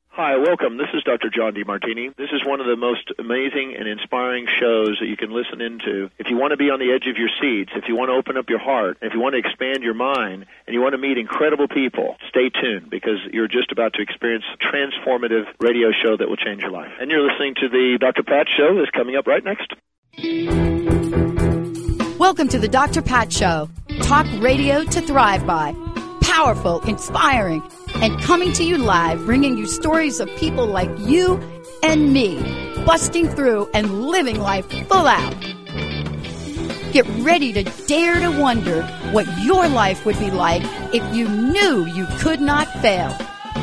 Hi, welcome. This is Dr. John DeMartini. This is one of the most amazing and inspiring shows that you can listen into. If you want to be on the edge of your seats, if you want to open up your heart, if you want to expand your mind, and you want to meet incredible people, stay tuned because you're just about to experience a transformative radio show that will change your life. And you're listening to the Dr. Pat Show that's coming up right next. Welcome to the Dr. Pat Show. Talk radio to thrive by. Powerful, inspiring, and coming to you live, bringing you stories of people like you and me, busting through and living life full out. Get ready to dare to wonder what your life would be like if you knew you could not fail.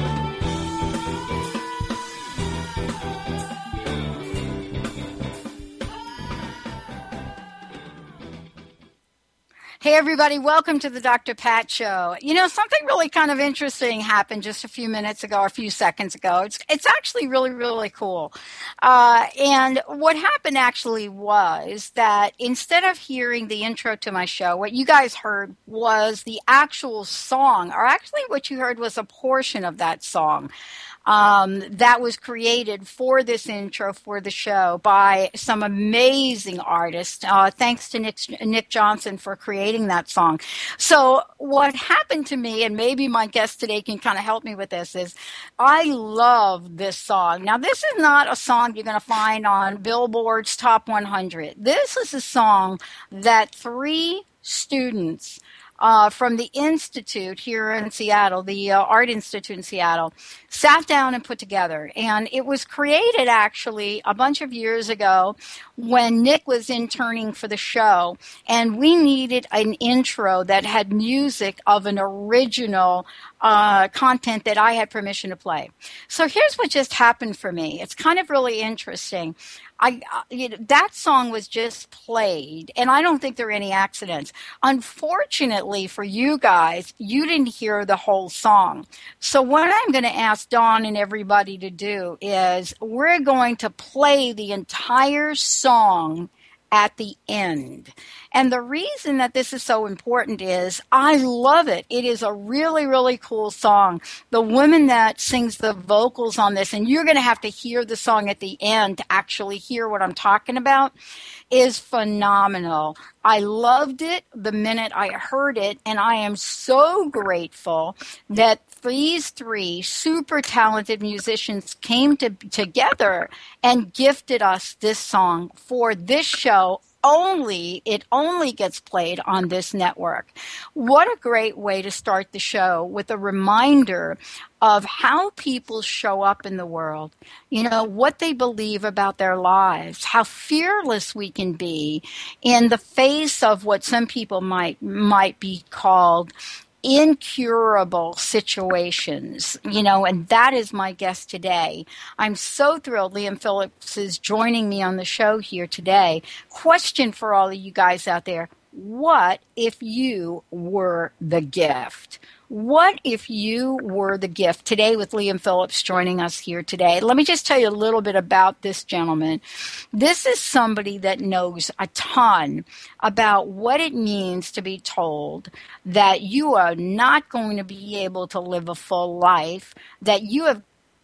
Hey, everybody. Welcome to the Dr. Pat Show. You know, something really kind of interesting happened just a few minutes ago, or a few seconds ago. It's actually really, really cool. And what happened actually was that instead of hearing the intro to my show, what you guys heard was the actual song, or actually what you heard was a portion of that song. That was created for this intro for the show by some amazing artists. Thanks to Nick Johnson for creating that song. So what happened to me, and maybe my guest today can kind of help me with this, is I love this song. Now, this is not a song you're going to find on Billboard's Top 100. This is a song that 3 students from the Institute here in Seattle, the Art Institute in Seattle, sat down and put together. And it was created actually a bunch of years ago when Nick was interning for the show. And we needed an intro that had music of an original content that I had permission to play. So here's what just happened for me. It's kind of really interesting. That song was just played, and I don't think there are any accidents. Unfortunately for you guys, you didn't hear the whole song. So what I'm going to ask Dawn and everybody to do is we're going to play the entire song at the end. And the reason that this is so important is I love it. It is a really, really cool song. The woman that sings the vocals on this, and you're going to have to hear the song at the end to actually hear what I'm talking about, is phenomenal. I loved it the minute I heard it, and I am so grateful that these 3 super talented musicians came together and gifted us this song for this show. It only gets played on this network. What a great way to start the show with a reminder of how people show up in the world, you know, what they believe about their lives, how fearless we can be in the face of what some people might be called incurable situations, you know, and that is my guest today. I'm so thrilled Liam Phillips is joining me on the show here today. Question for all of you guys out there: what if you were the gift? What if you were the gift? Today with Liam Phillips joining us here today. Let me just tell you a little bit about this gentleman. This is somebody that knows a ton about what it means to be told that you are not going to be able to live a full life, that you have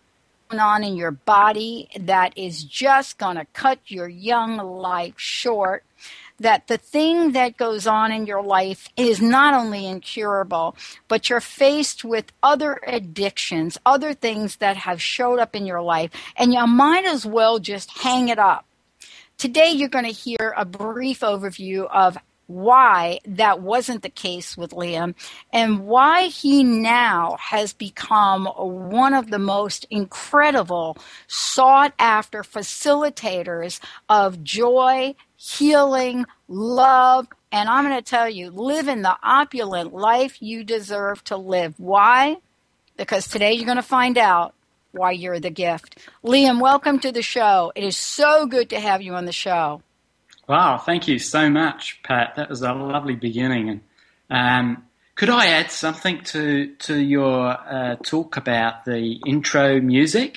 on in your body that is just going to cut your young life short, that the thing that goes on in your life is not only incurable, but you're faced with other addictions, other things that have showed up in your life, and you might as well just hang it up. Today, you're going to hear a brief overview of why that wasn't the case with Liam and why he now has become one of the most incredible, sought-after facilitators of joy, healing, love, and I'm going to tell you, living the opulent life you deserve to live. Why? Because today you're going to find out why you're the gift. Liam, welcome to the show. It is so good to have you on the show. Wow, thank you so much, Pat. That was a lovely beginning. And could I add something to your talk about the intro music?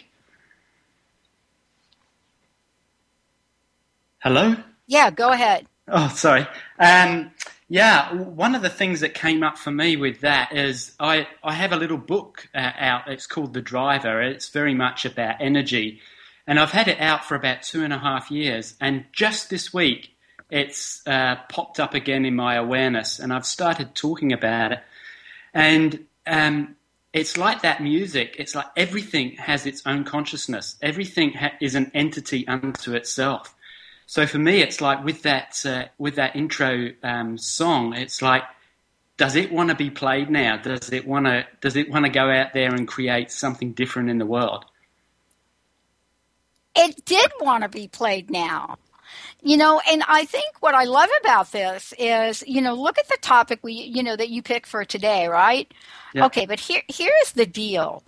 Hello? Yeah, go ahead. Oh, sorry. Yeah, one of the things that came up for me with that is I have a little book out. It's called The Driver. It's very much about energy. And I've had it out for about 2.5 years. And just this week, it's popped up again in my awareness. And I've started talking about it. And it's like that music. It's like everything has its own consciousness. Everything is an entity unto itself. So for me, it's like with that intro song, it's like, does it want to be played now? Does it want to go out there and create something different in the world? It did want to be played now. And I think what I love about this is, look at the topic that you picked for today, right? Yeah. Okay, but here's the deal.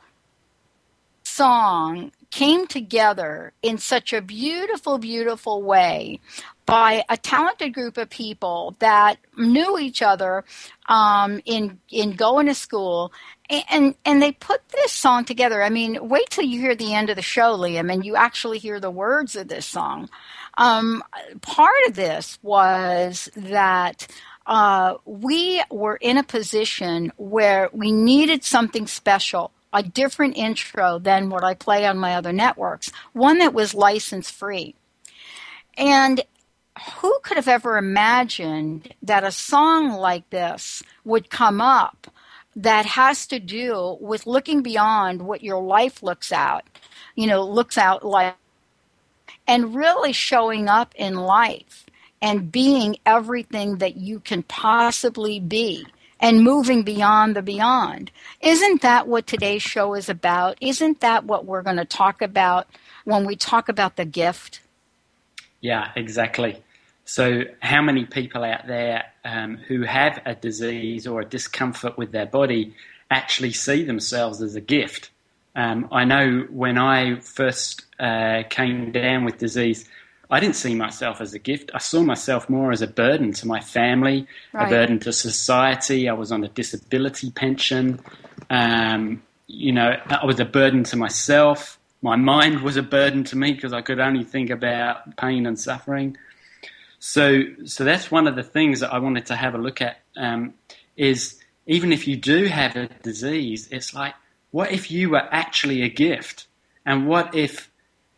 Song came together in such a beautiful, beautiful way by a talented group of people that knew each other in going to school, and they put this song together. I mean, wait till you hear the end of the show, Liam, and you actually hear the words of this song. Part of this was that we were in a position where we needed something special, a different intro than what I play on my other networks, one that was license free. And who could have ever imagined that a song like this would come up that has to do with looking beyond what your life looks out like, and really showing up in life and being everything that you can possibly be, and moving beyond the beyond. Isn't that what today's show is about? Isn't that what we're going to talk about when we talk about the gift? Yeah, exactly. So how many people out there who have a disease or a discomfort with their body actually see themselves as a gift? I know when I first came down with disease, I didn't see myself as a gift. I saw myself more as a burden to my family, right, a burden to society. I was on a disability pension. I was a burden to myself. My mind was a burden to me because I could only think about pain and suffering. So that's one of the things that I wanted to have a look at, is even if you do have a disease, it's like, what if you were actually a gift? And what if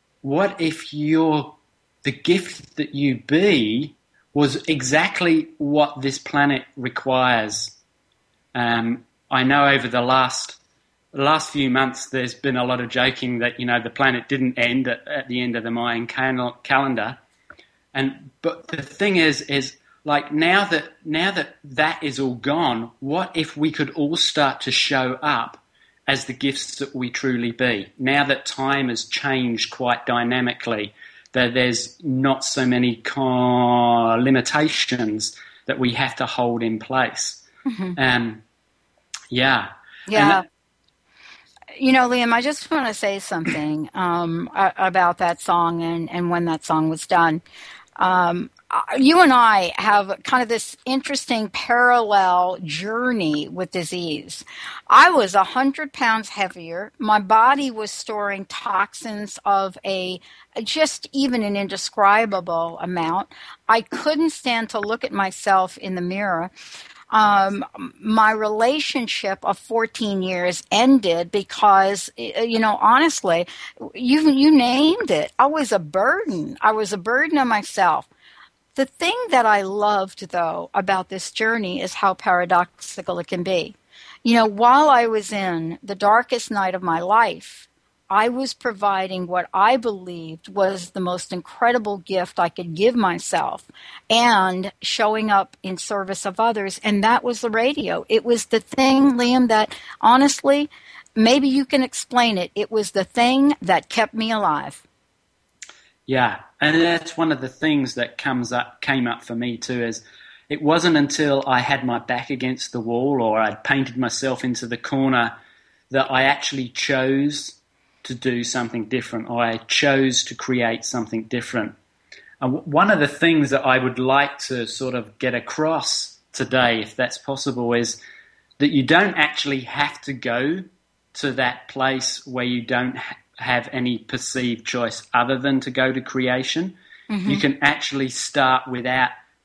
the gift that you be was exactly what this planet requires? I know over the last few months there's been a lot of joking that, the planet didn't end at the end of the Mayan calendar. But the thing is like now that is all gone, what if we could all start to show up as the gifts that we truly be? Now that time has changed quite dynamically, that there's not so many limitations that we have to hold in place. Mm-hmm. Yeah. Liam, I just want to say something about that song and when that song was done. You and I have kind of this interesting parallel journey with disease. I was 100 pounds heavier. My body was storing toxins of just even an indescribable amount. I couldn't stand to look at myself in the mirror. My relationship of 14 years ended because, honestly, you named it. I was a burden. I was a burden on myself. The thing that I loved, though, about this journey is how paradoxical it can be. While I was in the darkest night of my life, I was providing what I believed was the most incredible gift I could give myself and showing up in service of others, and that was the radio. It was the thing, Liam, that honestly, maybe you can explain it. It was the thing that kept me alive. Yeah, and that's one of the things that came up for me too, is it wasn't until I had my back against the wall or I'd painted myself into the corner that I actually chose to do something different, or I chose to create something different. One of the things that I would like to sort of get across today, if that's possible, is that you don't actually have to go to that place where you don't have any perceived choice other than to go to creation. Mm-hmm. You can actually start without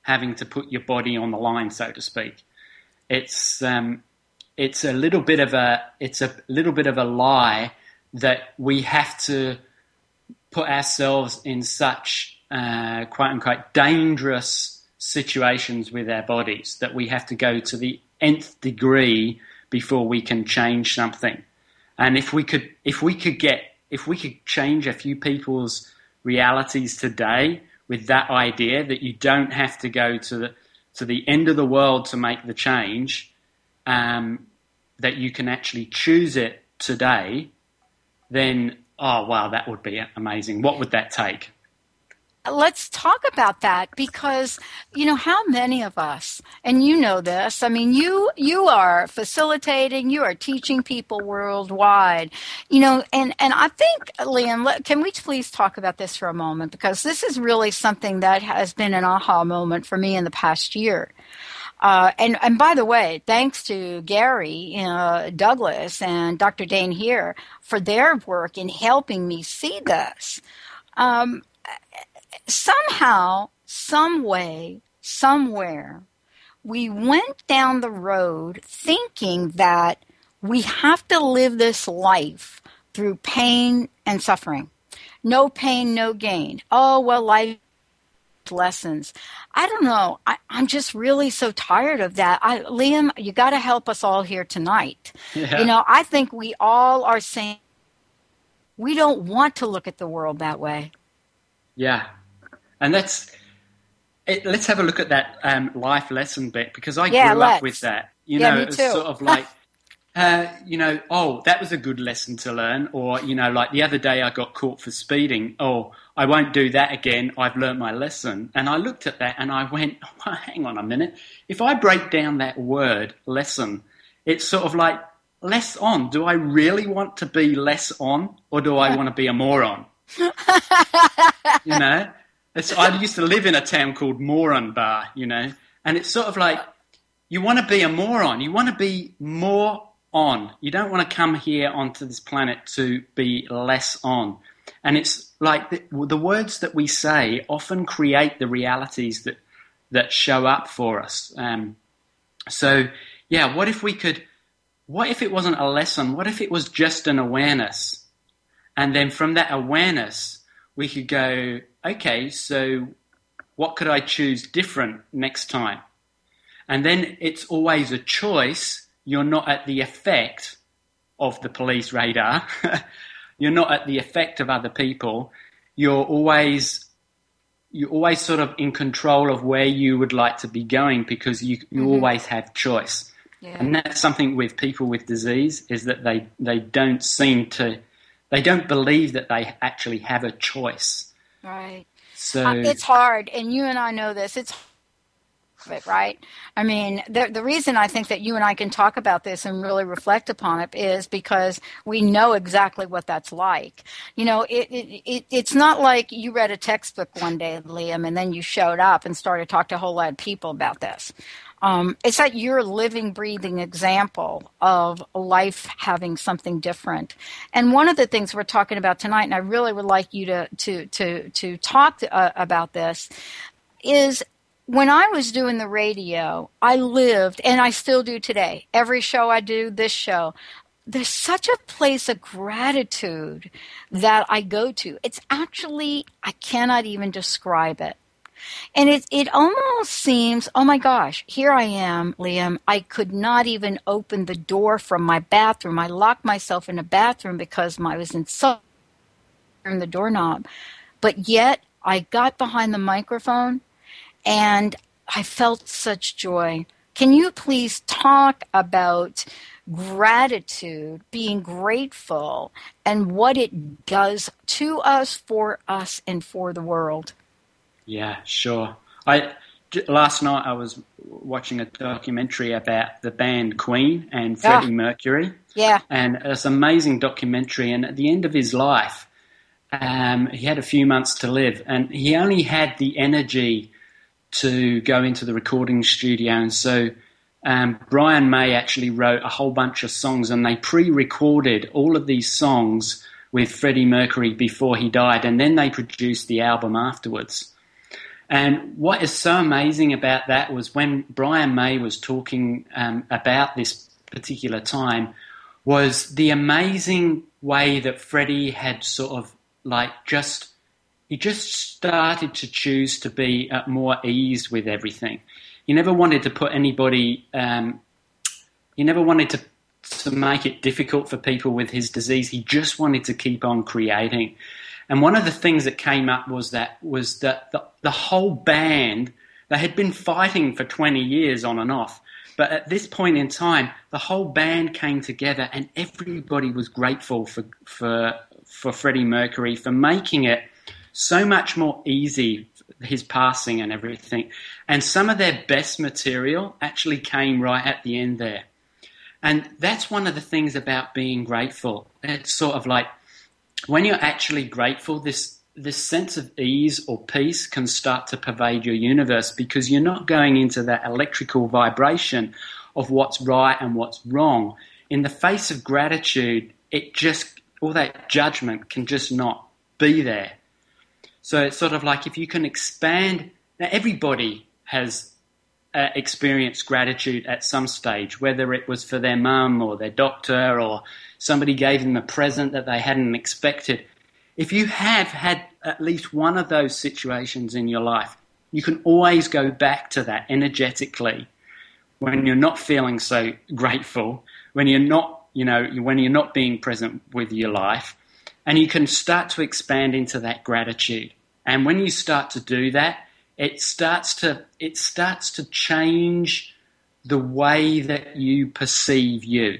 having to put your body on the line, so to speak. It's a little bit of a lie that we have to put ourselves in such quote unquote dangerous situations with our bodies that we have to go to the nth degree before we can change something. And if we could change a few people's realities today with that idea that you don't have to go to the end of the world to make the change, that you can actually choose it today, then, oh, wow, that would be amazing. What would that take? Let's talk about that, because, how many of us, and you know this, I mean, you are facilitating, you are teaching people worldwide, and I think, Liam, can we please talk about this for a moment? Because this is really something that has been an aha moment for me in the past year. And by the way, thanks to Gary Douglas and Dr. Dane here for their work in helping me see this. Somehow, some way, somewhere, we went down the road thinking that we have to live this life through pain and suffering. No pain, no gain. Oh, well, life lessons. I don't know. I'm just really so tired of that. Liam, you got to help us all here tonight. Yeah. I think we all are saying we don't want to look at the world that way. Yeah. And let's have a look at that life lesson bit, because I grew up with that. Me it's too. Sort of like, oh, that was a good lesson to learn. Or, like the other day I got caught for speeding. Oh, I won't do that again. I've learned my lesson. And I looked at that and I went, oh, hang on a minute. If I break down that word, lesson, it's sort of like less on. Do I really want to be less on, or do I want to be a moron? I used to live in a town called Moron Bar, and it's sort of like you want to be a moron. You want to be more on. You don't want to come here onto this planet to be less on. And it's like the words that we say often create the realities that show up for us. What if it wasn't a lesson? What if it was just an awareness? And then from that awareness, we could go, okay, so what could I choose different next time? And then it's always a choice. You're not at the effect of the police radar. You're not at the effect of other people. You're always sort of in control of where you would like to be going, because you always have choice. Yeah. And that's something with people with disease, is that they don't believe that they actually have a choice. Right. So it's hard, and you and I know this. It's hard, right? I mean, the reason I think that you and I can talk about this and really reflect upon it is because we know exactly what that's like. It's not like you read a textbook one day, Liam, and then you showed up and started talking to a whole lot of people about this. It's that you're a living, breathing example of life having something different. And one of the things we're talking about tonight, and I really would like you to talk about this, is when I was doing the radio, I lived, and I still do today, every show I do, this show, there's such a place of gratitude that I go to. It's actually, I cannot even describe it. And it almost seems, oh my gosh, here I am, Liam. I could not even open the door from my bathroom. I locked myself in a bathroom because I was in the doorknob. But yet I got behind the microphone and I felt such joy. Can you please talk about gratitude, being grateful, and what it does to us, for us, and for the world? Yeah, sure. Last night I was watching a documentary about the band Queen and Freddie Mercury. Yeah. And it's an amazing documentary. And at the end of his life, he had a few months to live, and he only had the energy to go into the recording studio. And so Brian May actually wrote a whole bunch of songs, and they pre-recorded all of these songs with Freddie Mercury before he died, and then they produced the album afterwards. And what is so amazing about that was when Brian May was talking about this particular time, was the amazing way that Freddie had sort of like he just started to choose to be at more ease with everything. He never wanted to put anybody, he never wanted to make it difficult for people with his disease. He just wanted to keep on creating. And one of the things that came up was that the whole band, they had been fighting for 20 years on and off. But at this point in time, the whole band came together and everybody was grateful for Freddie Mercury for making it so much more easy, his passing and everything. And some of their best material actually came right at the end there. And that's one of the things about being grateful. It's sort of like when you're actually grateful, this sense of ease or peace can start to pervade your universe because you're not going into that electrical vibration of what's right and what's wrong. In the face of gratitude, all that judgment can just not be there. So it's sort of like if you can expand. Now everybody has experienced gratitude at some stage, whether it was for their mum or their doctor or somebody gave them a present that they hadn't expected. If you have had at least one of those situations in your life, you can always go back to that energetically when you're not feeling so grateful, when you're not, when you're not being present with your life, and you can start to expand into that gratitude. And when you start to do that, it starts to change the way that you perceive you.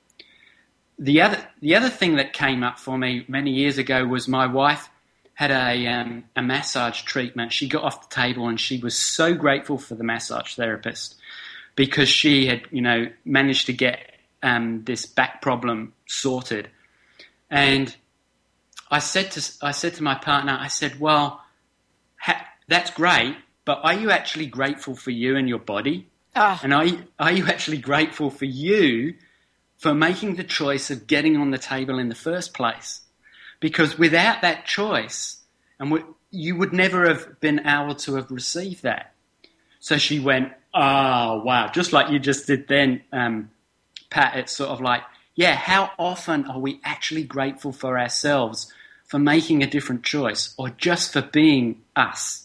The other thing that came up for me many years ago was my wife had a massage treatment. She got off the table and she was so grateful for the massage therapist because she had, managed to get this back problem sorted. And I said to my partner, I said, well, that's great, but are you actually grateful for you and your body? And are you actually grateful for you for making the choice of getting on the table in the first place? Because without that choice, you would never have been able to have received that. So she went, oh, wow, just like you just did then, Pat, it's sort of like, yeah, how often are we actually grateful for ourselves for making a different choice or just for being us?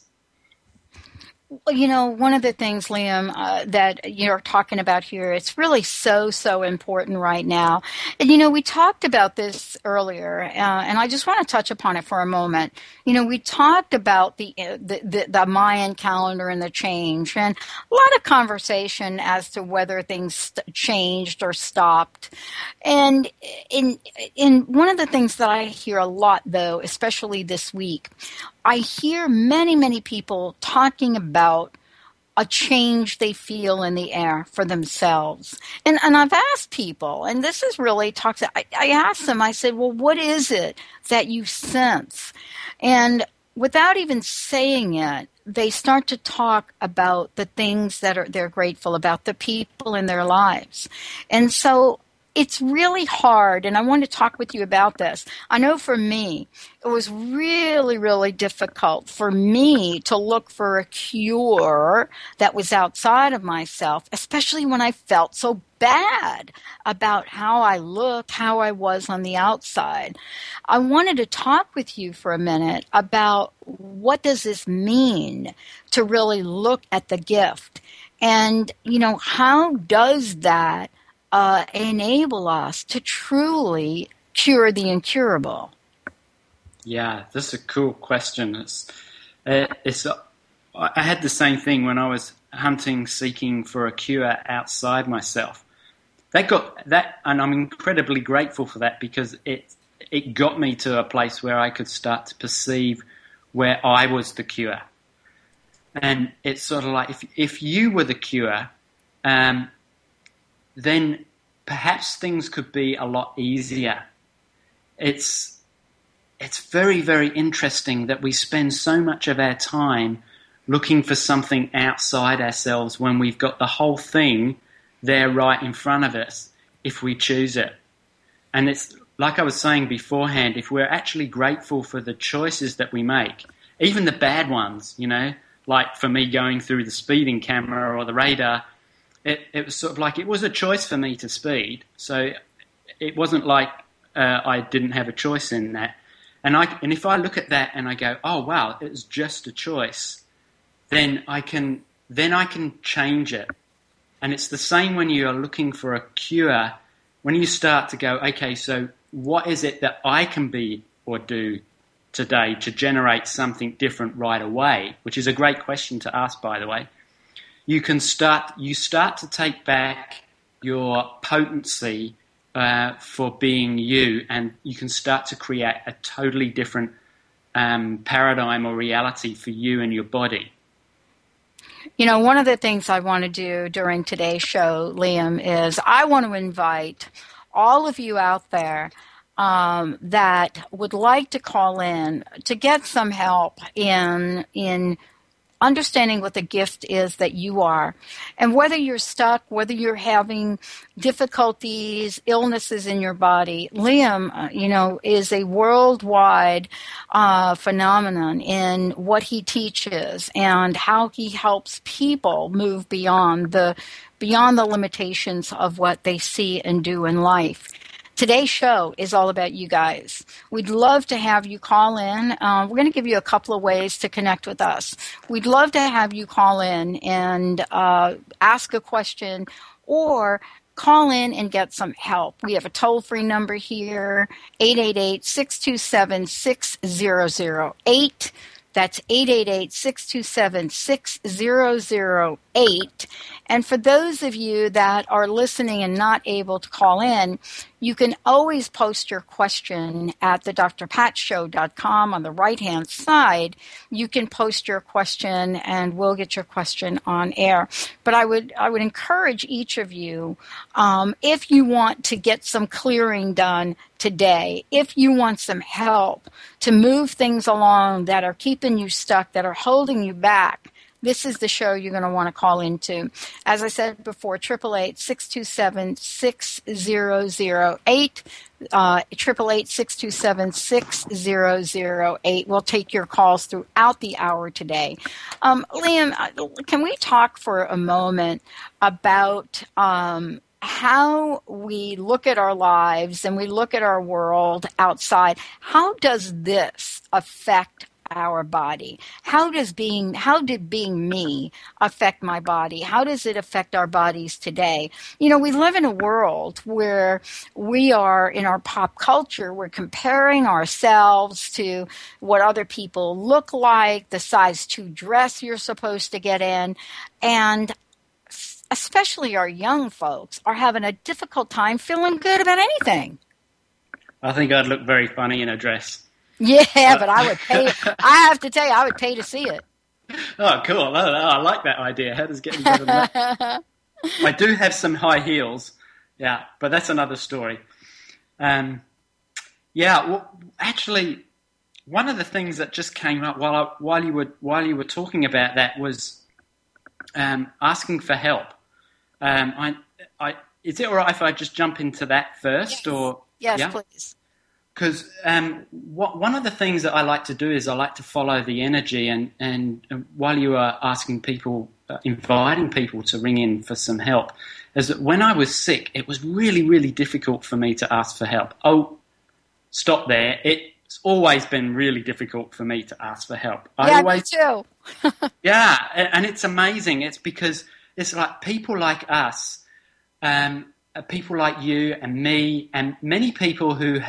One of the things, Liam, that you're talking about here, it's really so important right now. And, we talked about this earlier, and I just want to touch upon it for a moment. We talked about the Mayan calendar and the change, and a lot of conversation as to whether things changed or stopped. And in one of the things that I hear a lot, though, especially this week, I hear many people talking about a change they feel in the air for themselves. And I've asked people, and this is really toxic. I asked them, I said, well, what is it that you sense? And without even saying it, they start to talk about the things that they're grateful about, the people in their lives. And so it's really hard, and I want to talk with you about this. I know for me, it was really difficult for me to look for a cure that was outside of myself, especially when I felt so bad about how I looked, how I was on the outside. I wanted to talk with you for a minute about what does this mean to really look at the gift, and how does that enable us to truly cure the incurable? Yeah, that's a cool question. I had the same thing when I was seeking for a cure outside myself. And I'm incredibly grateful for that because it got me to a place where I could start to perceive where I was the cure. And it's sort of like if you were the cure, then perhaps things could be a lot easier. It's very interesting that we spend so much of our time looking for something outside ourselves when we've got the whole thing there right in front of us if we choose it. And it's like I was saying beforehand, if we're actually grateful for the choices that we make, even the bad ones, like for me going through the speeding camera or the radar, it was sort of like it was a choice for me to speed. So it wasn't like I didn't have a choice in that. And if I look at that and I go, oh wow, it was just a choice, then I can change it. And it's the same when you are looking for a cure. When you start to go, okay, so what is it that I can be or do today to generate something different right away? Which is a great question to ask, by the way. You start to take back your potency for being you, and you can start to create a totally different paradigm or reality for you and your body. You know, one of the things I want to do during today's show, Liam, is I want to invite all of you out there that would like to call in to get some help in understanding what the gift is that you are. And whether you're stuck, whether you're having difficulties, illnesses in your body, Liam, is a worldwide phenomenon in what he teaches and how he helps people move beyond the limitations of what they see and do in life. Today's show is all about you guys. We'd love to have you call in. We're going to give you a couple of ways to connect with us. We'd love to have you call in and ask a question or call in and get some help. We have a toll-free number here, 888-627-6008. That's 888-627-6008. And for those of you that are listening and not able to call in, you can always post your question at thedrpatshow.com. On the right-hand side, you can post your question and we'll get your question on air. But I would encourage each of you, if you want to get some clearing done today, if you want some help to move things along that are keeping you stuck, that are holding you back, this is the show you're going to want to call into. As I said before, 888-627-6008, 888-627-6008. We'll take your calls throughout the hour today. Liam, can we talk for a moment about how we look at our lives and we look at our world outside? How does this affect our body? How did being me affect my body? How does it affect our bodies today? You know, we live in a world where we are, in our pop culture, we're comparing ourselves to what other people look like, the size 2 dress you're supposed to get in, and especially our young folks are having a difficult time feeling good about anything. I think I'd look very funny in a dress. Yeah, but I would pay. I have to tell you, I would pay to see it. Oh, cool. I like that idea. How does it get any better than that? I do have some high heels. Yeah, but that's another story. Actually, one of the things that just came up while you were talking about that was asking for help. Is it all right if I just jump into that first? Yes, or yes, yeah? Please. Because one of the things that I like to do is I like to follow the energy, and while you are asking people, inviting people to ring in for some help, is that when I was sick, it was really, really difficult for me to ask for help. Oh, stop there. It's always been really difficult for me to ask for help. Me too. Yeah, and it's amazing. It's because it's like people like us, people like you and me, and many people who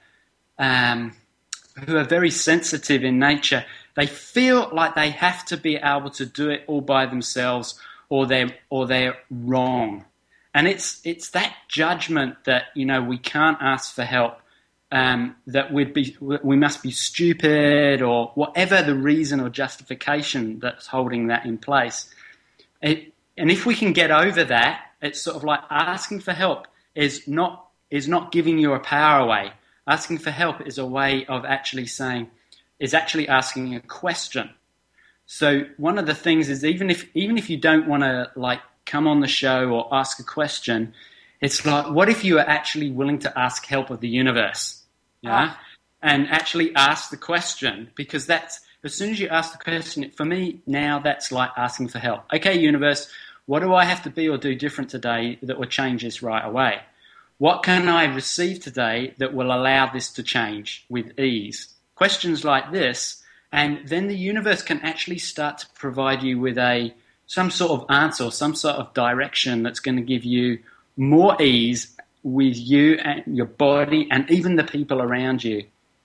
are very sensitive in nature. They feel like they have to be able to do it all by themselves, or they're wrong. And it's that judgment that, we can't ask for help, that we must be stupid, or whatever the reason or justification that's holding that in place. And if we can get over that, it's sort of like asking for help is not giving your power away. Asking for help is a way of actually asking a question. So one of the things is even if you don't want to come on the show or ask a question, it's like, what if you are actually willing to ask help of the universe? Yeah. And actually ask the question, because as soon as you ask the question, for me now that's like asking for help. Okay, universe, what do I have to be or do different today that will change this right away? What can I receive today that will allow this to change with ease? Questions like this, and then the universe can actually start to provide you with some sort of answer or some sort of direction that's going to give you more ease with you and your body and even the people around you.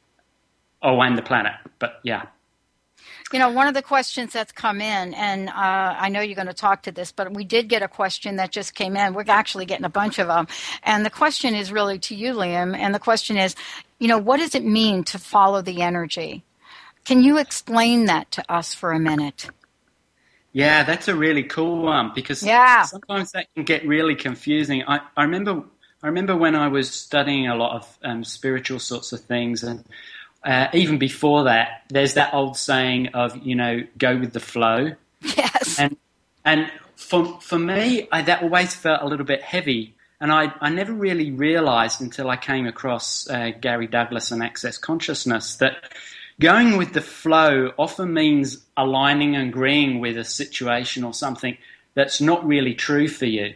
Oh, and the planet. But yeah. You know, one of the questions that's come in, and I know you're going to talk to this, but we did get a question that just came in. We're actually getting a bunch of them. And the question is really to you, Liam. And the question is, you know, what does it mean to follow the energy? Can you explain that to us for a minute? Yeah, that's a really cool one because sometimes that can get really confusing. I remember when I was studying a lot of spiritual sorts of things, and even before that, there's that old saying of, you know, go with the flow. Yes. And for me, that always felt a little bit heavy. And I never really realized until I came across Gary Douglas and Access Consciousness that going with the flow often means aligning and agreeing with a situation or something that's not really true for you.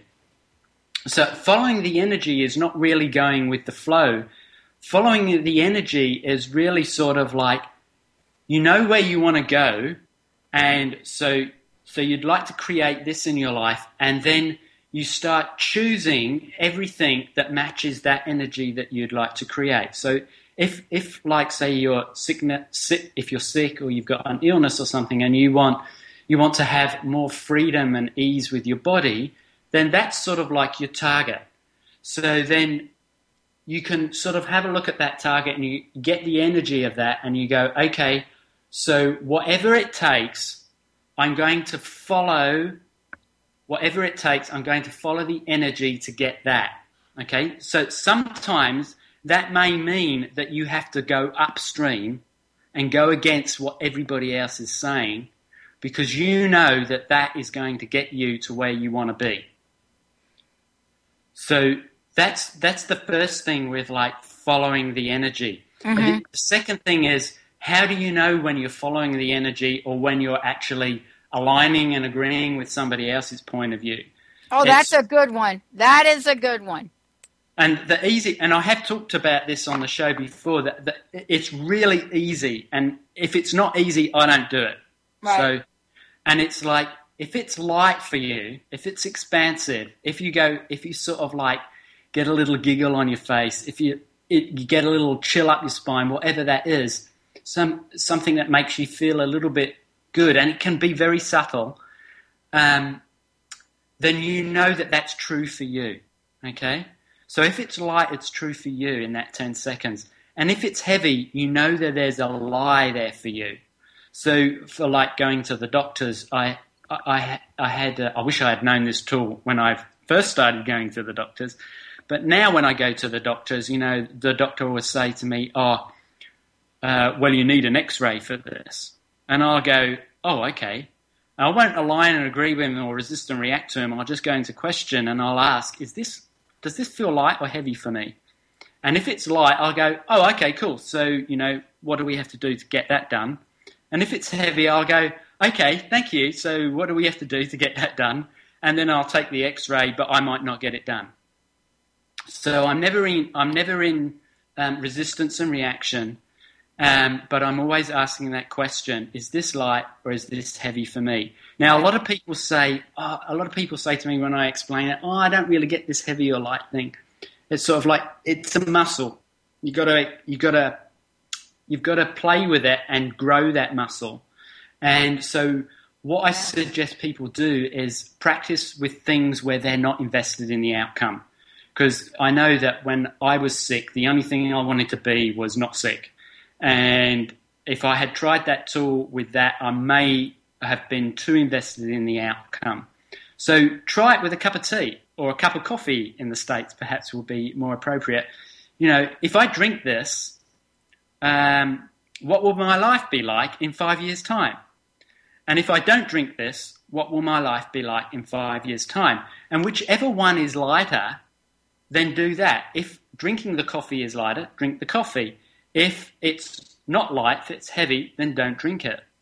So following the energy is not really going with the flow. Following the energy is really sort of like, you know where you want to go, and so you'd like to create this in your life, and then you start choosing everything that matches that energy that you'd like to create. So if like say you're if you're sick or you've got an illness or something, and you want to have more freedom and ease with your body, then that's sort of like your target. So then you can sort of have a look at that target and you get the energy of that and you go, okay, so whatever it takes, I'm going to follow the energy to get that. Okay, so sometimes that may mean that you have to go upstream and go against what everybody else is saying, because you know that is going to get you to where you want to be. So that's the first thing with like following the energy. Mm-hmm. The second thing is, how do you know when you're following the energy or when you're actually aligning and agreeing with somebody else's point of view? Oh, that's a good one. That is a good one. And and I have talked about this on the show before, that it's really easy. And if it's not easy, I don't do it. Right. So, and it's like, if it's light for you, if it's expansive, if you sort of like get a little giggle on your face, if you get a little chill up your spine, whatever that is, something that makes you feel a little bit good, and it can be very subtle, then you know that that's true for you, okay? So if it's light, it's true for you in that 10 seconds. And if it's heavy, you know that there's a lie there for you. So for like going to the doctors, I wish I had known this tool when I first started going to the doctors. But now when I go to the doctors, you know, the doctor will say to me, well, you need an X-ray for this. And I'll go, oh, okay. I won't align and agree with him or resist and react to him. I'll just go into question and I'll ask, does this feel light or heavy for me? And if it's light, I'll go, oh, okay, cool. So, you know, what do we have to do to get that done? And if it's heavy, I'll go, okay, thank you. So what do we have to do to get that done? And then I'll take the X-ray, but I might not get it done. So I'm never in resistance and reaction, but I'm always asking that question: is this light or is this heavy for me? Now, a lot of people say to me when I explain it, I don't really get this heavy or light thing. It's sort of like it's a muscle. You've got to play with it and grow that muscle. And so what I suggest people do is practice with things where they're not invested in the outcome. Because I know that when I was sick, the only thing I wanted to be was not sick. And if I had tried that tool with that, I may have been too invested in the outcome. So try it with a cup of tea, or a cup of coffee in the States perhaps will be more appropriate. You know, if I drink this, what will my life be like in 5 years' time? And if I don't drink this, what will my life be like in 5 years' time? And whichever one is lighter, then do that. If drinking the coffee is lighter, drink the coffee. If it's not light, if it's heavy, then don't drink it.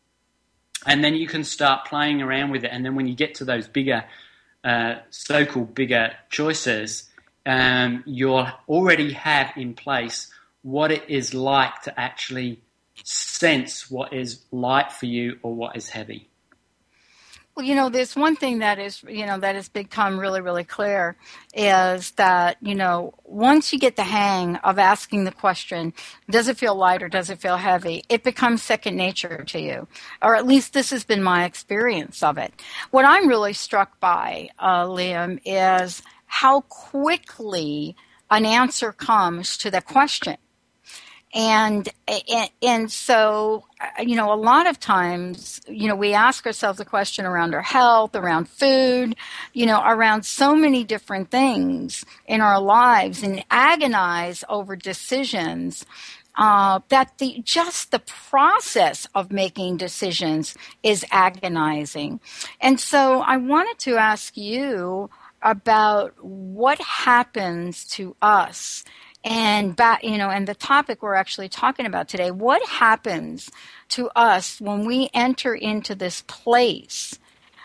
And then you can start playing around with it. And then when you get to those bigger, so-called bigger choices, you'll already have in place what it is like to actually sense what is light for you or what is heavy. Well, there's one thing that is, that has become really, really clear is that, once you get the hang of asking the question, does it feel light or does it feel heavy? It becomes second nature to you, or at least this has been my experience of it. What I'm really struck by, Liam, is how quickly an answer comes to the question. And so, a lot of times, we ask ourselves a question around our health, around food, around so many different things in our lives and agonize over decisions that the process of making decisions is agonizing. And so I wanted to ask you about what happens to us. And the topic we're actually talking about today, what happens to us when we enter into this place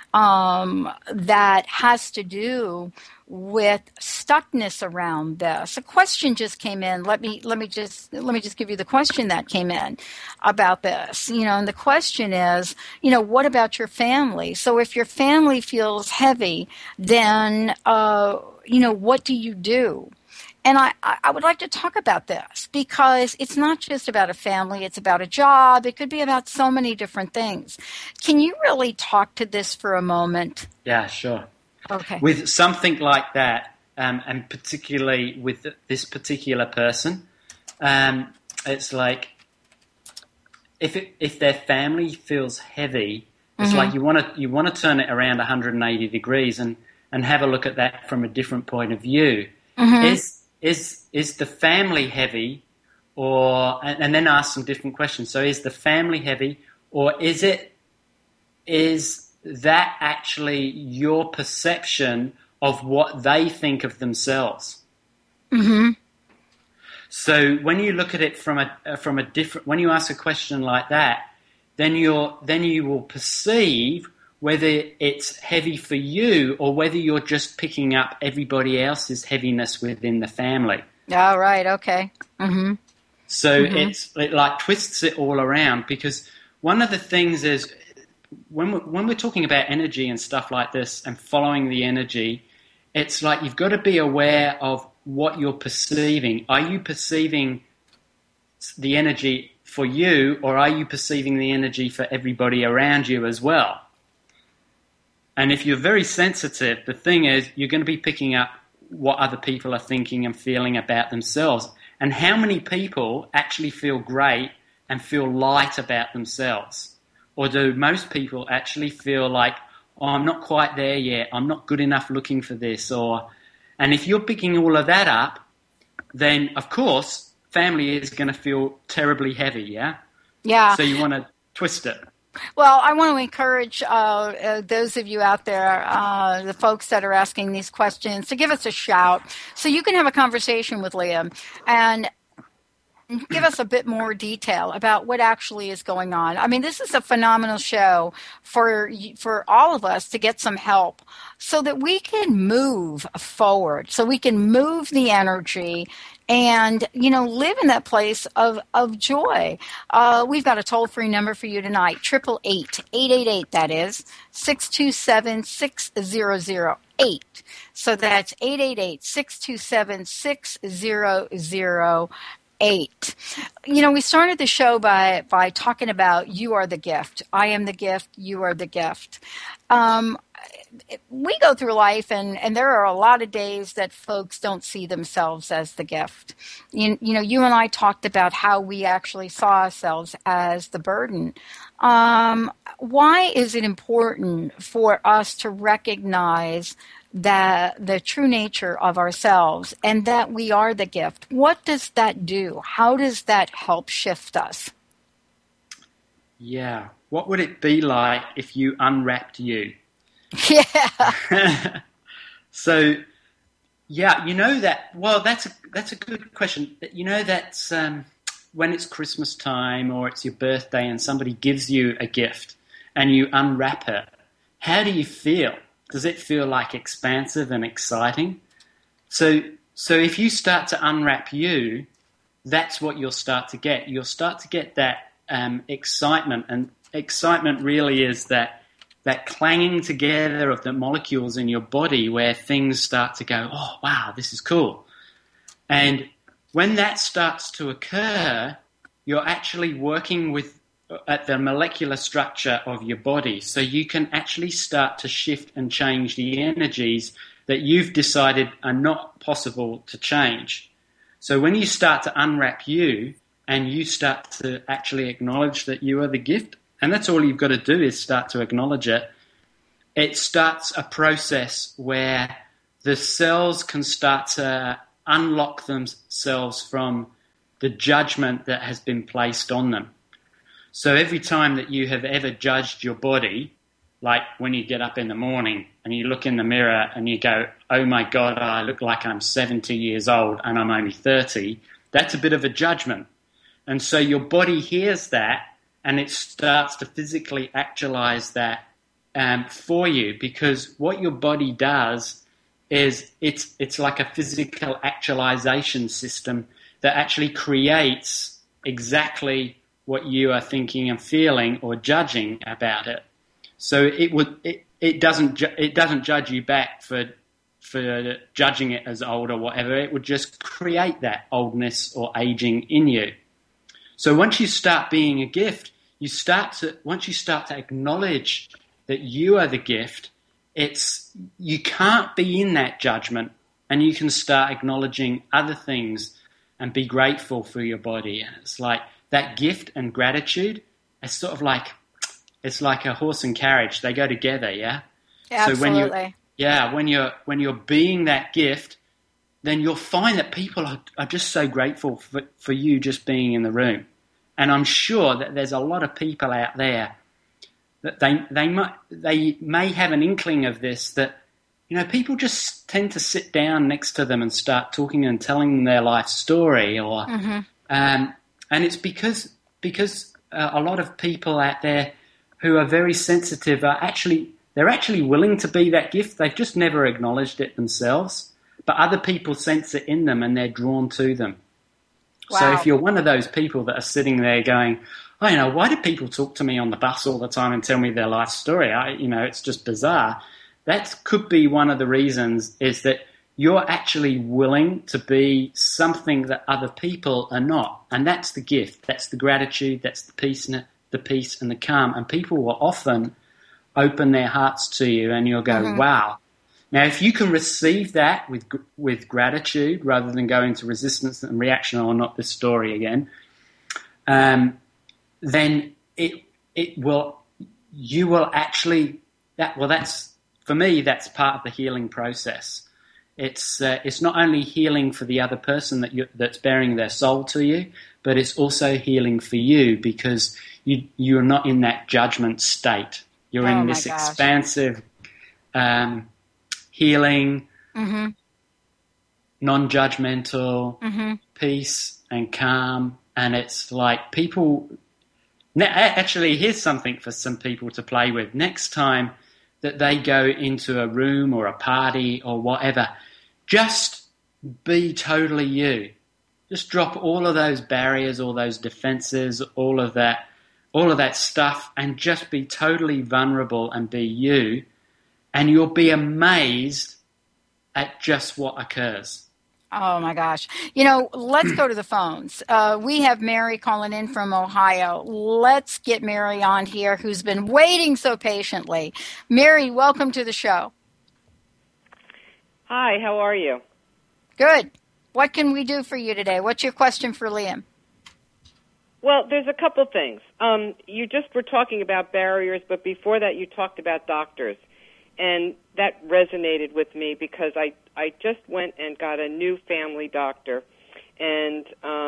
that has to do with stuckness around this? A question just came in. Let me just give you the question that came in about this. And the question is, what about your family? So if your family feels heavy, then what do you do? And I would like to talk about this because it's not just about a family, it's about a job. It could be about so many different things. Can you really talk to this for a moment? Yeah, sure. Okay. With something like that, and particularly with this particular person, it's like if their family feels heavy, it's like you want to turn it around 180 degrees and have a look at that from a different point of view. Is the family heavy, and then ask some different questions. So is the family heavy, or is that actually your perception of what they think of themselves? Mm-hmm. So when you look at it from a different, when you ask a question like that, then you will perceive whether it's heavy for you or whether you're just picking up everybody else's heaviness within the family. Oh, right. Okay. Mm-hmm. So it like twists it all around, because one of the things is when we're talking about energy and stuff like this and following the energy, it's like you've got to be aware of what you're perceiving. Are you perceiving the energy for you, or are you perceiving the energy for everybody around you as well? And if you're very sensitive, the thing is you're going to be picking up what other people are thinking and feeling about themselves. And how many people actually feel great and feel light about themselves? Or do most people actually feel like, oh, I'm not quite there yet, I'm not good enough looking for this? And if you're picking all of that up, then, of course, family is going to feel terribly heavy, yeah? Yeah. So you want to twist it. Well, I want to encourage those of you out there, the folks that are asking these questions, to give us a shout so you can have a conversation with Liam and give us a bit more detail about what actually is going on. I mean, this is a phenomenal show for all of us to get some help so that we can move forward, so we can move the energy and, live in that place of joy. We've got a toll-free number for you tonight, 888-888, that is, 627-6008. So that's 888-627-6008. We started the show by talking about you are the gift. I am the gift. You are the gift. We go through life, and there are a lot of days that folks don't see themselves as the gift. You and I talked about how we actually saw ourselves as the burden. Why is it important for us to recognize the true nature of ourselves and that we are the gift? What does that do? How does that help shift us? Yeah. What would it be like if you unwrapped you? Yeah. So, yeah, that's a good question. That's when it's Christmas time or it's your birthday and somebody gives you a gift and you unwrap it, how do you feel? Does it feel like expansive and exciting? So if you start to unwrap you, that's what you'll start to get. You'll start to get that excitement, and excitement really is that clanging together of the molecules in your body where things start to go, oh, wow, this is cool. And when that starts to occur, you're actually working at the molecular structure of your body. So you can actually start to shift and change the energies that you've decided are not possible to change. So when you start to unwrap you and you start to actually acknowledge that you are the gift, and that's all you've got to do is start to acknowledge it, it starts a process where the cells can start to unlock themselves from the judgment that has been placed on them. So every time that you have ever judged your body, like when you get up in the morning and you look in the mirror and you go, oh my God, I look like I'm 70 years old and I'm only 30, that's a bit of a judgment. And so your body hears that and it starts to physically actualize that for you, because what your body does is it's like a physical actualization system that actually creates exactly what you are thinking and feeling or judging about it. So it doesn't judge you back for judging it as old or whatever. It would just create that oldness or aging in you. So once you start being a gift, once you start to acknowledge that you are the gift, you can't be in that judgment, and you can start acknowledging other things and be grateful for your body. And it's like that gift and gratitude, it's sort of like, it's like a horse and carriage. They go together, yeah? Absolutely. So when you're being that gift, then you'll find that people are just so grateful for you just being in the room. And I'm sure that there's a lot of people out there that they may have an inkling of this, that, you know, people just tend to sit down next to them and start talking and telling them their life story, or and it's because a lot of people out there who are very sensitive they're actually willing to be that gift. They've just never acknowledged it themselves, but other people sense it in them and they're drawn to them. Wow. So if you're one of those people that are sitting there going, oh, you know, why do people talk to me on the bus all the time and tell me their life story? It's just bizarre. That could be one of the reasons, is that you're actually willing to be something that other people are not. And that's the gift. That's the gratitude. That's the peace and the calm. And people will often open their hearts to you, and you'll go, wow. Now, if you can receive that with gratitude rather than go into resistance and reaction, or not this story again, then you will actually, that's, for me, that's part of the healing process. It's not only healing for the other person that's bearing their soul to you, but it's also healing for you, because you're not in that judgment state. You're in this expansive healing, non-judgmental peace and calm. And it's like people... Actually, here's something for some people to play with. Next time that they go into a room or a party or whatever, just be totally you. Just drop all of those barriers, all those defenses, all of that stuff, and just be totally vulnerable and be you. And you'll be amazed at just what occurs. Oh, my gosh. You know, let's go to the phones. We have Mary calling in from Ohio. Let's get Mary on here, who's been waiting so patiently. Mary, welcome to the show. Hi, how are you? Good. What can we do for you today? What's your question for Liam? Well, there's a couple things. You just were talking about barriers, but before that you talked about doctors. And that resonated with me, because I just went and got a new family doctor, and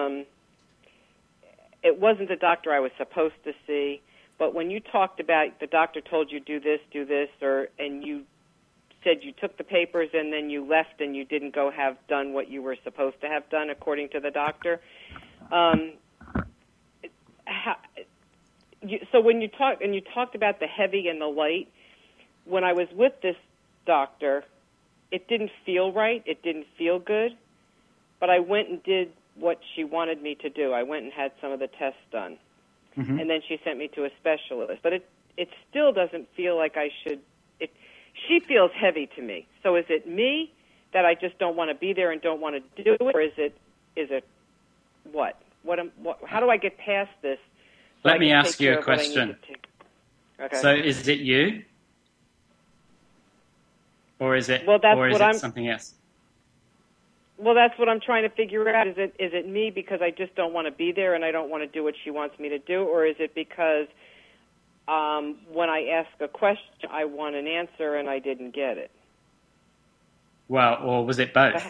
it wasn't the doctor I was supposed to see. But when you talked about the doctor told you do this, and you said you took the papers and then you left and you didn't go have done what you were supposed to have done according to the doctor. So So when you talked about the heavy and the light, when I was with this doctor, it didn't feel right. It didn't feel good. But I went and did what she wanted me to do. I went and had some of the tests done. Mm-hmm. And then she sent me to a specialist. But it still doesn't feel like I should. She feels heavy to me. So is it me that I just don't want to be there and don't want to do it, or is it what? How do I get past this? So Let me ask you a question. Okay. So is it you? Or is it something else? Well, that's what I'm trying to figure out. Is it me because I just don't want to be there and I don't want to do what she wants me to do, or is it because when I ask a question, I want an answer and I didn't get it? Well, or was it both?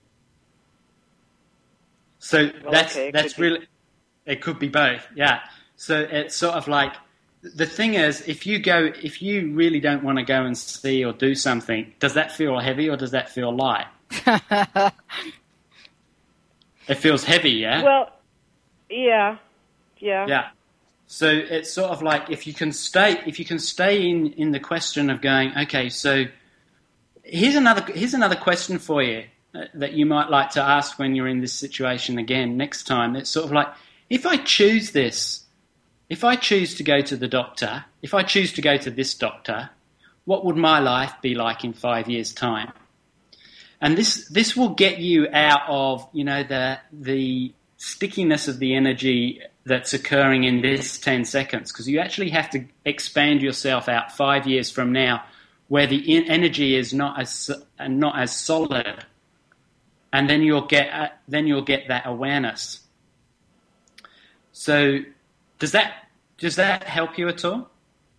So that's really, it could be both, yeah. So it's sort of like, the thing is, if you really don't want to go and see or do something, does that feel heavy or does that feel light? It feels heavy, yeah? Well, yeah. Yeah. So it's sort of like if you can stay in the question of going, okay, so here's another question for you that you might like to ask when you're in this situation again next time. It's sort of like, if I choose to go to the doctor, if I choose to go to this doctor, what would my life be like in 5 years' time? And this will get you out of, the stickiness of the energy that's occurring in this 10 seconds, because you actually have to expand yourself out 5 years from now, where the energy is not as solid, and then you'll get that awareness. So does that help you at all?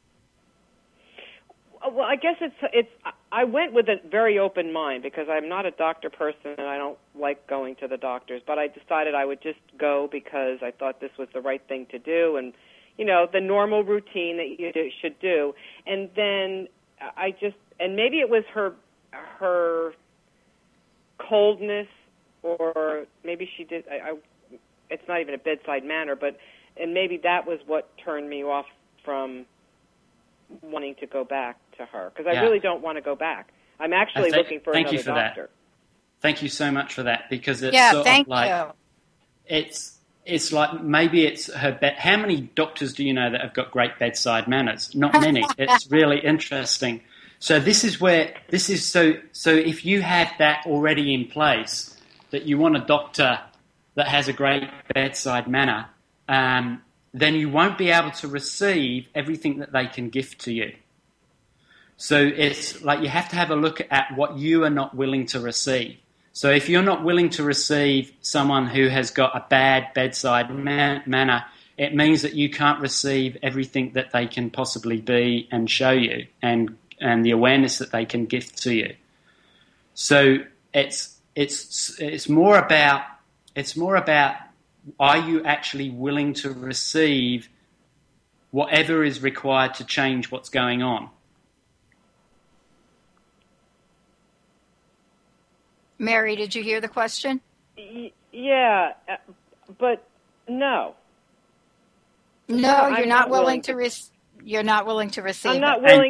Well, I guess it's. I went with a very open mind because I'm not a doctor person and I don't like going to the doctors. But I decided I would just go because I thought this was the right thing to do, and the normal routine that you should do. And then and maybe it was her coldness, or maybe she did. It's not even a bedside manner, and maybe that was what turned me off from wanting to go back to her, because I really don't want to go back. I'm actually looking for another doctor. That. Thank you so much for that, because it's it's like maybe it's her. How many doctors do you know that have got great bedside manners? Not many. It's really interesting. So so if you have that already in place, that you want a doctor that has a great bedside manner, then you won't be able to receive everything that they can gift to you. So it's like you have to have a look at what you are not willing to receive. So if you're not willing to receive someone who has got a bad bedside manner, it means that you can't receive everything that they can possibly be and show you, and the awareness that they can gift to you. So it's more about are you actually willing to receive whatever is required to change what's going on? Mary, did you hear the question? Yeah, but no. No, you're not willing to receive. You're not willing to receive. I'm not willing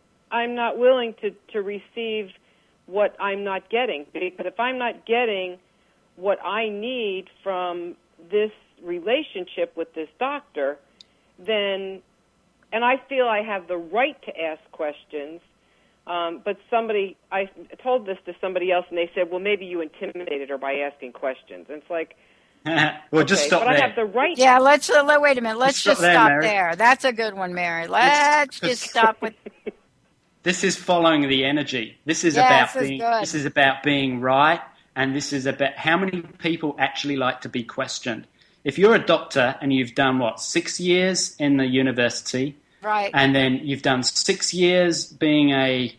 to receive what I'm not getting, because if I'm not getting what I need from this relationship with this doctor, then, and I feel I have the right to ask questions, but I told this to somebody else, and they said, well, maybe you intimidated her by asking questions. And it's like, well, just stop but there. I have the right. Yeah, wait a minute. Let's just stop Mary. there. That's a good one, Mary. Let's just stop with. This is following the energy. This is about being right, and this is about how many people actually like to be questioned. If you're a doctor and you've done 6 years in the university, right, and then you've done 6 years being a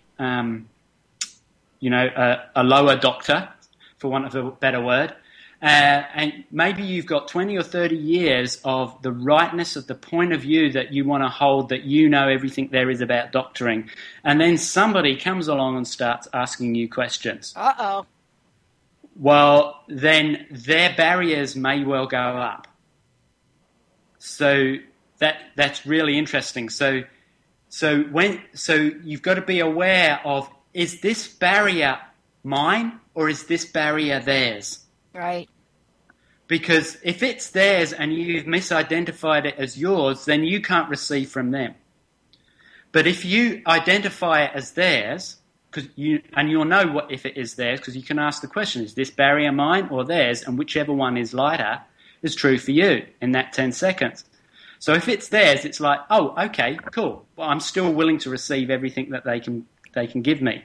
lower doctor, for want of a better word, and maybe you've got 20 or 30 years of the rightness of the point of view that you want to hold, that you know everything there is about doctoring, and then somebody comes along and starts asking you questions. Uh-oh. Well, then their barriers may well go up. So That's really interesting. So you've got to be aware of, is this barrier mine or is this barrier theirs? Right. Because if it's theirs and you've misidentified it as yours, then you can't receive from them. But if you identify it as theirs, you'll know if it is theirs, because you can ask the question, is this barrier mine or theirs? And whichever one is lighter is true for you in that 10 seconds. So if it's theirs, it's like, oh, okay, cool. Well, I'm still willing to receive everything that they can give me.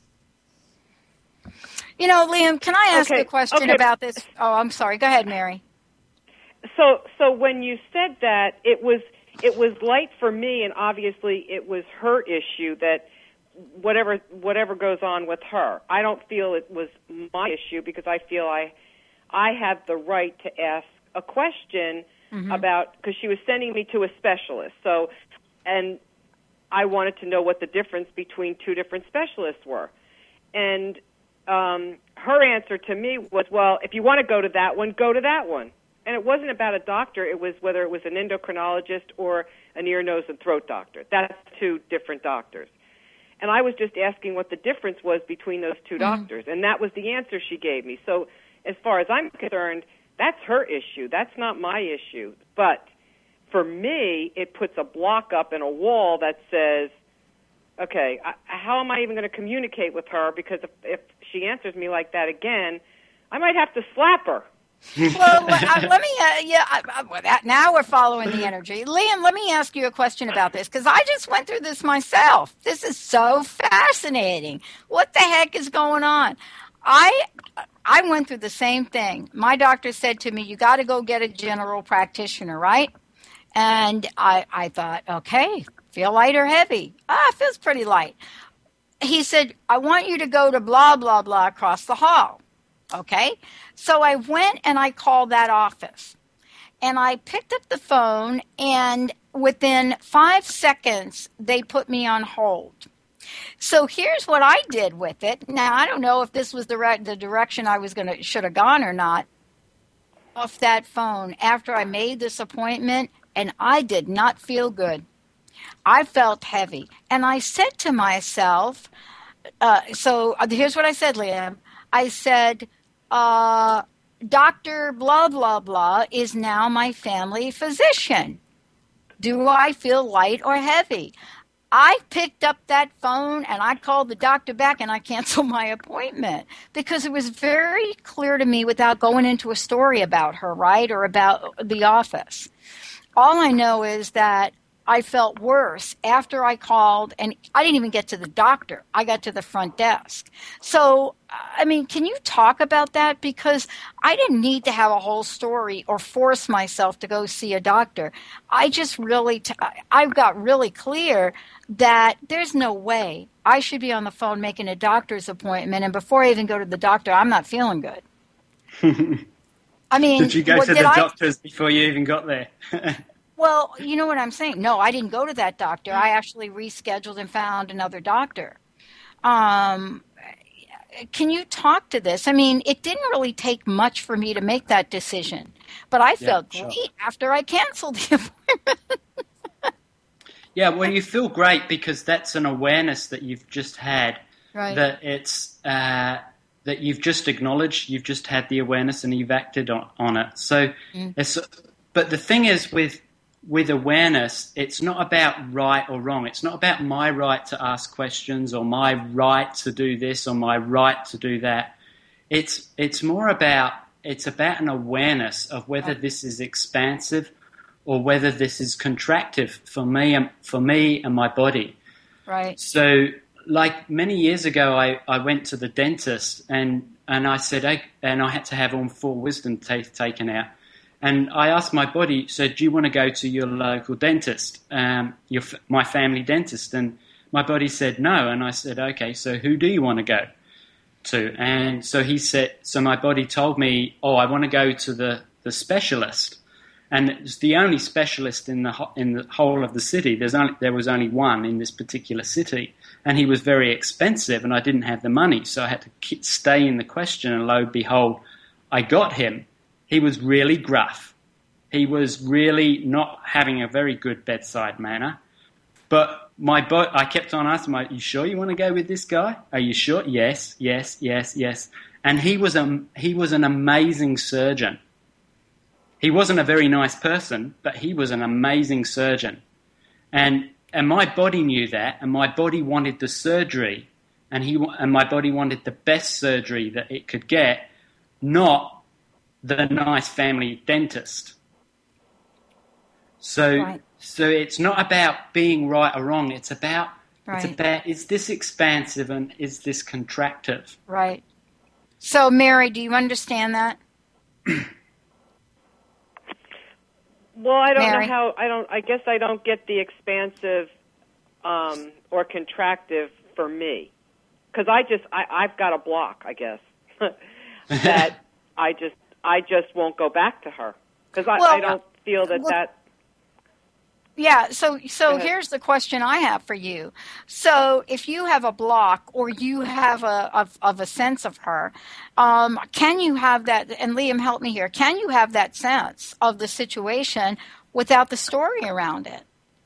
You know, Liam, can I ask a question about this? Oh, I'm sorry. Go ahead, Mary. So when you said that, it was light for me, and obviously it was her issue, that whatever goes on with her. I don't feel it was my issue, because I feel I had the right to ask a question about, because she was sending me to a specialist. So, and I wanted to know what the difference between two different specialists were. And her answer to me was, well, if you want to go to that one, go to that one. And it wasn't about a doctor. It was whether it was an endocrinologist or an ear, nose, and throat doctor. That's two different doctors. And I was just asking what the difference was between those two doctors. And that was the answer she gave me. So as far as I'm concerned, that's her issue. That's not my issue. But for me, it puts a block up in a wall that says, okay, how am I even going to communicate with her? Because if she answers me like that again, I might have to slap her. Well, let me, now we're following the energy. Liam, let me ask you a question about this, because I just went through this myself. This is so fascinating. What the heck is going on? I went through the same thing. My doctor said to me, you got to go get a general practitioner, right? And I thought, okay, feel light or heavy? It feels pretty light. He said, I want you to go to blah, blah, blah across the hall. Okay? So I went and I called that office. And I picked up the phone, and within 5 seconds, they put me on hold. So here's what I did with it. Now, I don't know if this was the direction I was should have gone or not. Off that phone after I made this appointment, and I did not feel good. I felt heavy. And I said to myself, so here's what I said, Liam. I said, Dr. blah, blah, blah is now my family physician. Do I feel light or heavy? I picked up that phone and I called the doctor back and I canceled my appointment because it was very clear to me, without going into a story about her, right, or about the office. All I know is that I felt worse after I called, and I didn't even get to the doctor. I got to the front desk. So, I mean, can you talk about that? Because I didn't need to have a whole story or force myself to go see a doctor. I just really, I got really clear that there's no way I should be on the phone making a doctor's appointment, and before I even go to the doctor, I'm not feeling good. I mean, did you go to the doctors before you even got there? Well, you know what I'm saying? No, I didn't go to that doctor. I actually rescheduled and found another doctor. Can you talk to this? I mean, it didn't really take much for me to make that decision, but I felt great after I canceled the appointment. Yeah, well, you feel great because that's an awareness that you've just had, right? That it's that you've just acknowledged, you've just had the awareness and you've acted on it. So, but the thing is with awareness, it's not about right or wrong. It's not about my right to ask questions or my right to do this or my right to do that. It's more about, it's about an awareness of whether this is expansive or whether this is contractive for me and my body. Right. So, like many years ago, I went to the dentist and I said, and I had to have all 4 wisdom teeth taken out. And I asked my body, so do you want to go to your local dentist, my family dentist? And my body said no. And I said, okay, so who do you want to go to? And so he said, so my body told me, I want to go to the specialist. And it was the only specialist in the whole of the city. There was only one in this particular city. And he was very expensive and I didn't have the money. So I had to stay in the question, and lo and behold, I got him. He was really gruff. He was really not having a very good bedside manner. But I kept on asking, are you sure you want to go with this guy? Are you sure? Yes, yes, yes, yes. And he was an amazing surgeon. He wasn't a very nice person, but he was an amazing surgeon. And my body knew that, and my body wanted the surgery, and my body wanted the best surgery that it could get, not the nice family dentist. So it's not about being right or wrong. It's about is this expansive and is this contractive? Right. So, Mary, do you understand that? Well, I don't Mary? know how. I guess I don't get the expansive or contractive for me, because I've got a block. I guess that I just won't go back to her because I don't feel that. Yeah, so here's the question I have for you. So if you have a block or you have a sense of her, can you have that, and Liam, help me here, can you have that sense of the situation without the story around it?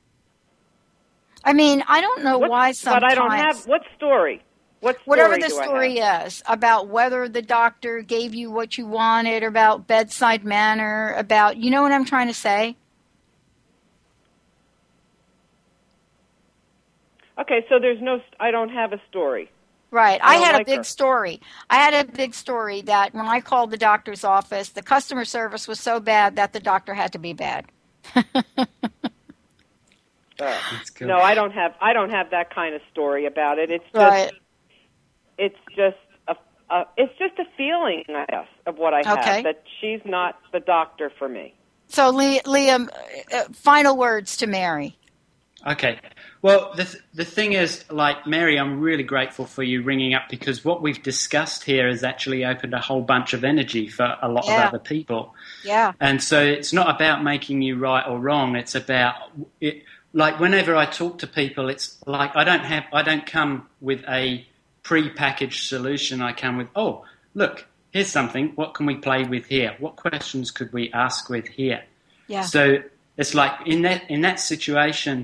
I mean, I don't know why sometimes. But I don't have, what story? Whatever the story is, about whether the doctor gave you what you wanted, about bedside manner, about, you know what I'm trying to say? Okay, so I don't have a story. Right. I had a big her. story. I had a big story that when I called the doctor's office, the customer service was so bad that the doctor had to be bad. No, I don't have that kind of story about it. It's just Right. it's just a feeling, I guess, of what I have, that she's not the doctor for me. So, Liam, final words to Mary. Okay. Well, the thing is, like, Mary, I'm really grateful for you ringing up, because what we've discussed here has actually opened a whole bunch of energy for a lot of other people. Yeah. And so it's not about making you right or wrong. It's about it. Like, whenever I talk to people, it's like I don't come with a pre-packaged solution. I come with, oh, look, here's something. What can we play with here? What questions could we ask with here? Yeah. So it's like in that situation.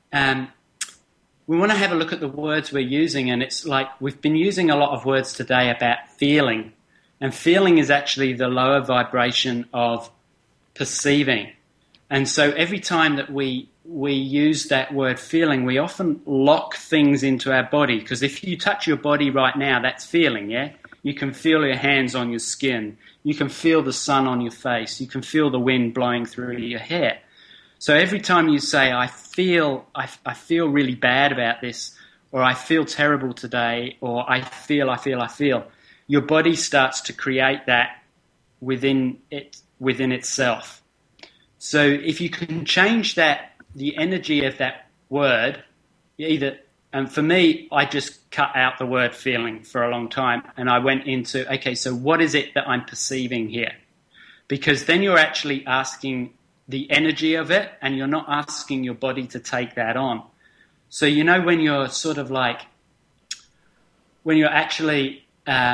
We want to have a look at the words we're using, and it's like we've been using a lot of words today about feeling, and feeling is actually the lower vibration of perceiving. And so every time that we use that word feeling, we often lock things into our body, because if you touch your body right now, that's feeling, yeah? You can feel your hands on your skin. You can feel the sun on your face. You can feel the wind blowing through your hair. So every time you say, I feel really bad about this, or I feel terrible today, or I feel, your body starts to create that within itself. So if you can change that, the energy of that word, and for me, I just cut out the word feeling for a long time, and I went into, okay, so what is it that I'm perceiving here? Because then you're actually asking the energy of it, and you're not asking your body to take that on. So you know when you're sort of like, when you're actually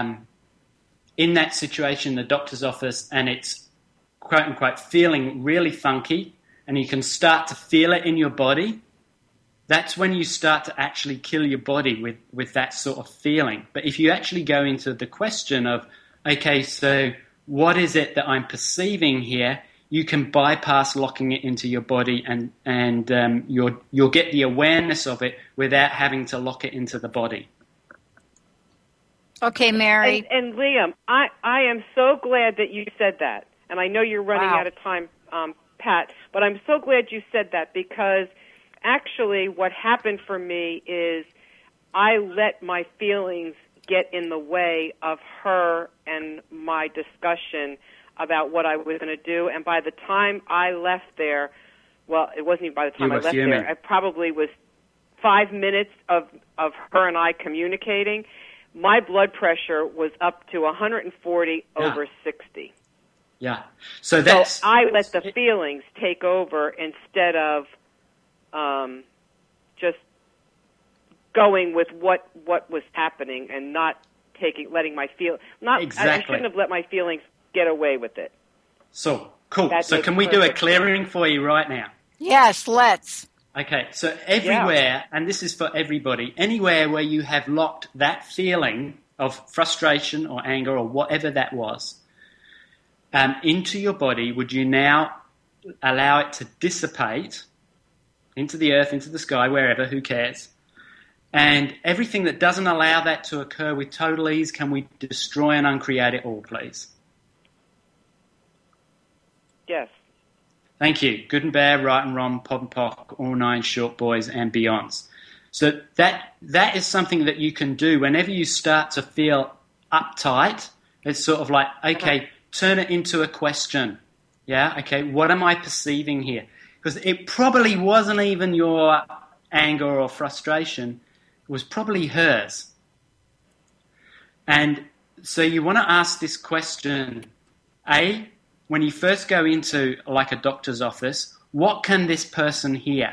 in that situation, the doctor's office, and it's quote unquote feeling really funky, and you can start to feel it in your body, that's when you start to actually kill your body with that sort of feeling. But if you actually go into the question of, okay, so what is it that I'm perceiving here? You can bypass locking it into your body, and you'll get the awareness of it without having to lock it into the body. Okay, Mary. And Liam, I am so glad that you said that. And I know you're running out of time, Pat, but I'm so glad you said that, because actually what happened for me is I let my feelings get in the way of her and my discussion about what I was going to do. And by the time I left there, well, it wasn't even by the time I left there, it probably was 5 minutes of her and I communicating. My blood pressure was up to 140 over 60. Yeah. So I let the feelings take over instead of just going with what was happening, and not letting my feel. Exactly. I shouldn't have let my feelings get away with it. So Cool. So can we do a clearing for you right now? Yes, let's. Okay, so everywhere, and this is for everybody, anywhere where you have locked that feeling of frustration or anger or whatever that was into your body, would you now allow it to dissipate into the earth, into the sky, wherever, who cares? And everything that doesn't allow that to occur with total ease, can we destroy and uncreate it all, please? Yes. Thank you. Good and bad, right and wrong, POD and POC, all nine short boys and beyonds. So that is something that you can do whenever you start to feel uptight. It's sort of like, okay, turn it into a question. Yeah, okay, what am I perceiving here? Because it probably wasn't even your anger or frustration. It was probably hers. And so you want to ask this question, A, when you first go into like a doctor's office, what can this person hear?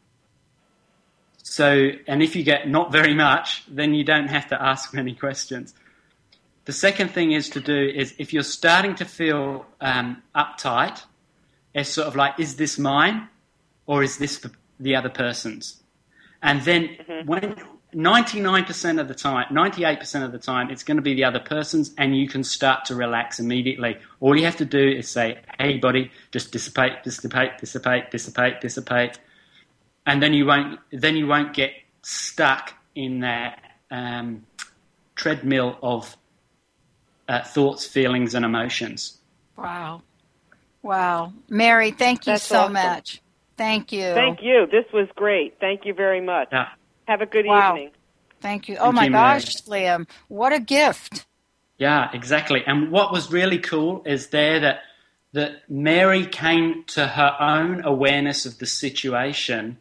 So, and if you get not very much, then you don't have to ask many questions. The second thing is to do is if you're starting to feel uptight, it's sort of like, is this mine or is this the other person's? And then when 99% of the time, 98% of the time, it's going to be the other person's, and you can start to relax immediately. All you have to do is say, hey, body, just dissipate, dissipate, dissipate, dissipate, dissipate. And then you won't get stuck in that treadmill of thoughts, feelings, and emotions. Wow. Mary, thank you so much. Thank you. Thank you. This was great. Thank you very much. Yeah. Have a good evening. Thank you. Oh, my gosh, Liam. What a gift. Yeah, exactly. And what was really cool is that Mary came to her own awareness of the situation,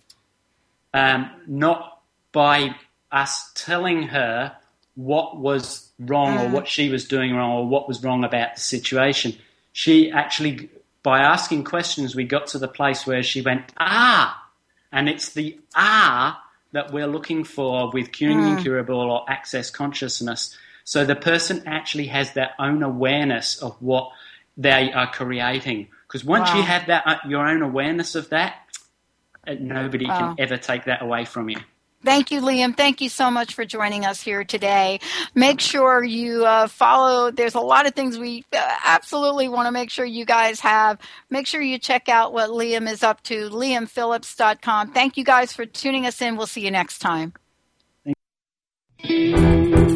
not by us telling her what was wrong or what she was doing wrong or what was wrong about the situation. She actually, by asking questions, we got to the place where she went, and it's the that we're looking for with curing incurable or access consciousness. So the person actually has their own awareness of what they are creating. Because once you have that, your own awareness of that, nobody can ever take that away from you. Thank you, Liam. Thank you so much for joining us here today. Make sure you follow. There's a lot of things we absolutely want to make sure you guys have. Make sure you check out what Liam is up to, liamphillips.com. Thank you guys for tuning us in. We'll see you next time. Thank you.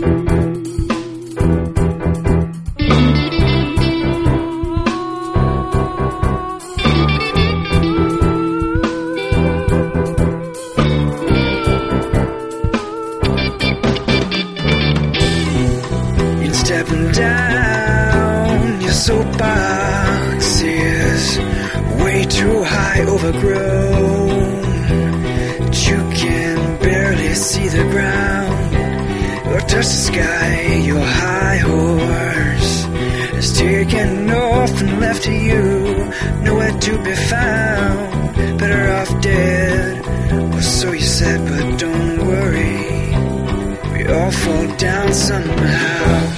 Stepping down, your soapbox is way too high, overgrown, that you can barely see the ground or touch the sky. Your high horse has taken off and left you nowhere to be found. Better off dead, or so you said, but don't worry, we all fall down somehow.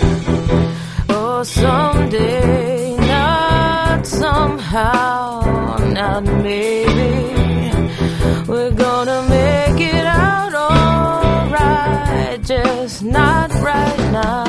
Someday, not somehow, not maybe, we're gonna make it out alright, just not right now.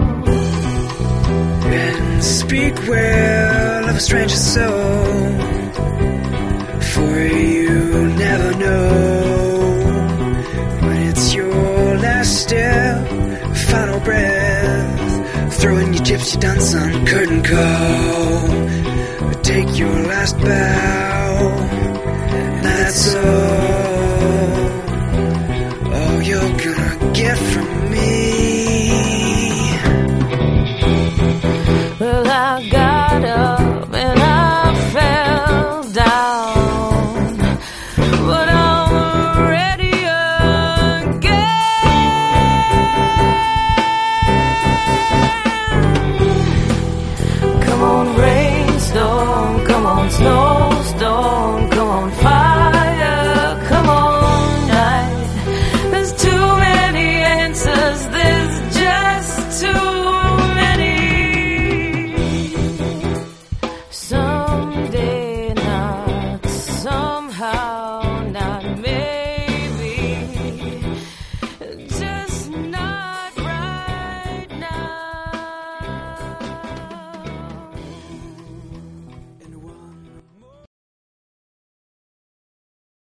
And speak well of a stranger's soul, for you never know when it's your last step, final breath. Throw in your gypsy dance on curtain call. Take your last bow. That's all you're gonna get from me. Well, I got up and I fell down, but I'm ready again. Come on, rainstorm, come on, snowstorm, come heart.